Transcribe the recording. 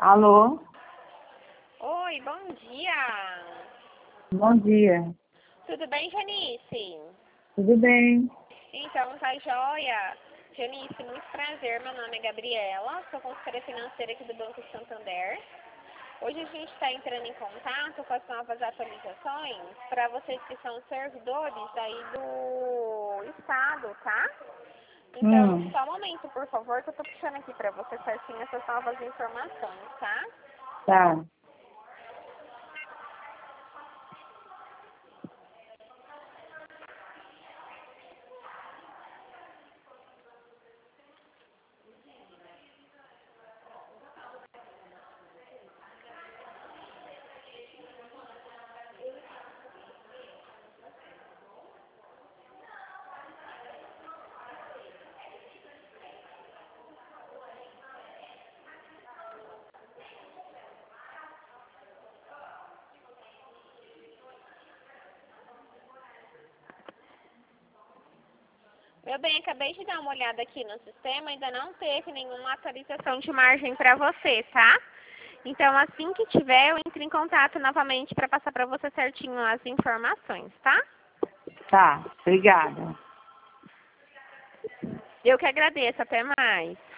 Alô? Oi, bom dia. Bom dia. Tudo bem, Janice? Tudo bem? Então, tá joia. Janice, muito prazer. Meu nome é Gabriela, sou consultora financeira aqui do Banco Santander. Hoje a gente está entrando em contato com as novas atualizações para vocês que são servidores aí do Estado, tá? Então, só um momento, por favor, que eu tô puxando aqui para você certinho essas novas informações, tá? Tá. Meu bem, acabei de dar uma olhada aqui no sistema, ainda não teve nenhuma atualização de margem para você, tá? Então, assim que tiver, eu entro em contato novamente para passar para você certinho as informações, tá? Tá. Obrigada. Eu que agradeço. Até mais.